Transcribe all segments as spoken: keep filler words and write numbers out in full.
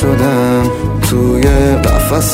شدم توی قفس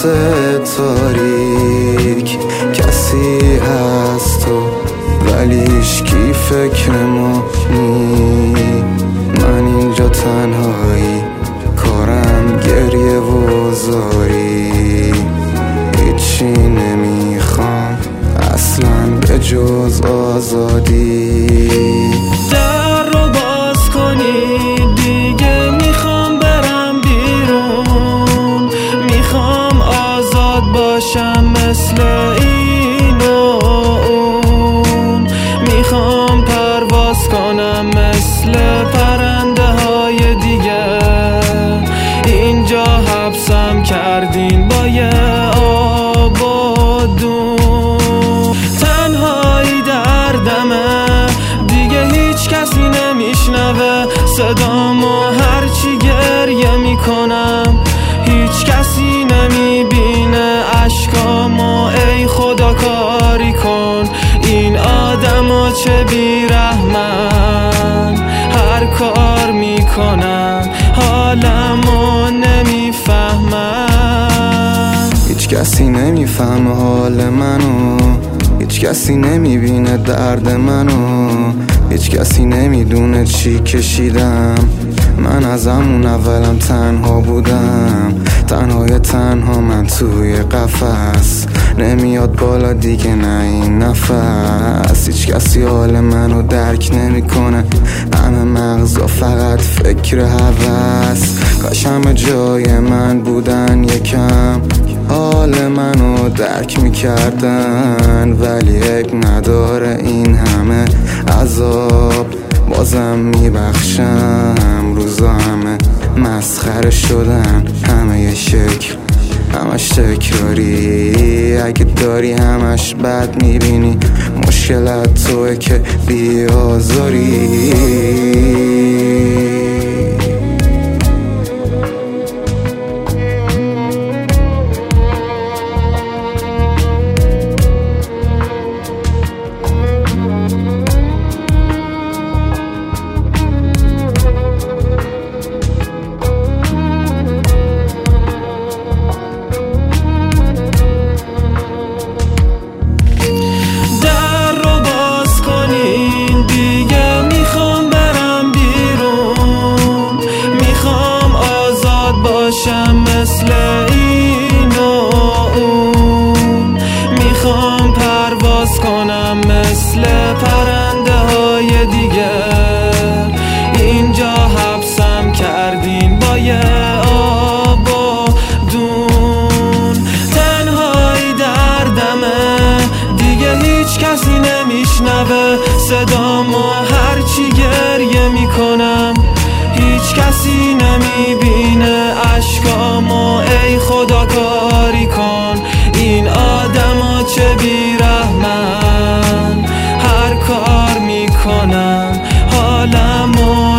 تاریک. کسی هست تو ولیش کی فکر ما نی. من اینجا تنهایی کارم گریه و زاری. هیچی نمیخوام اصلا به جز آزادی. در رو باز کنی دیگه میخوام برم بیرون. میخوام آزاد باشم مثل این و اون. میخوام پرواز کنم مثل پرنده های دیگه. اینجا حبسم کردین با یه آب و دون. تنهایی دردمه دیگه هیچ کسی نمیشنوه صدامو هرچی گریه میکنم. هیچ کسی نمیبینه اشکامو. ای خدا کاری کن این آدمو چه بیرحمن. هر کار میکنم حالمو نمیفهمم. هیچ کسی نمیفهمه حال منو. هیچ کسی نمیبینه درد منو. هیچ کسی نمیدونه چی کشیدم. من از همون اولم تنها بودم. تنهای تنها من توی قفس. نمیاد بالا دیگه نه این نفس. هیچ کسی حال منو درک نمیکنه. همه مغزا فقط فکر هوس. کاش همه جای من بودن یکم حال منو درک میکردن. ولی عیب نداره این همه عذاب بازم میبخشم. روزا همه مسخره شدن همه یه شکل همش تکراری. اگه داری همش بد میبینی مشکلت توه که بیازاری. مثل این و اون. میخوام پرواز کنم مثل پرنده های دیگه. اینجا حبسم کردین با یه آب و دون. تنهایی دردمه دیگه هیچ کسی نمیشنوه صدامو هرچی گریه میکنم. هیچ کسی نمیبینه اشکامو. ای خدا کاری کن این آدمو چه بیرحمن. هر کار میکنم حالمو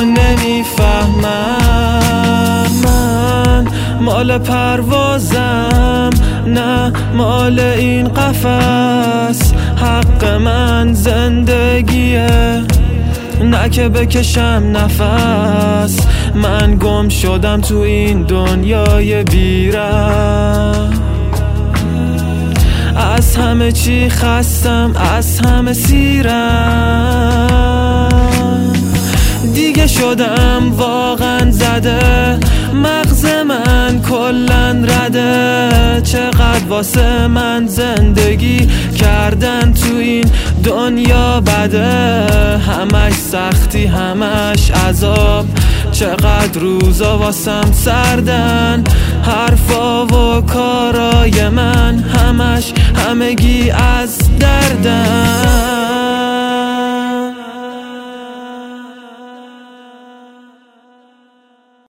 نمیفهمم. من مال پروازم نه مال این قفس. حق من زندگیه نه که بکشم نفس. من گم شدم تو این دنیای بی‌رحم. از همه چی خستم از همه سیرم. دیگه شدم واقعا زده. مغز من کلن رده. چقدر واسه من زندگی کردن تو این دنیا بده. همش سختی همش عذاب. چقدر روزا واسم سردن. حرفا و کارای من همش همگی از دردن.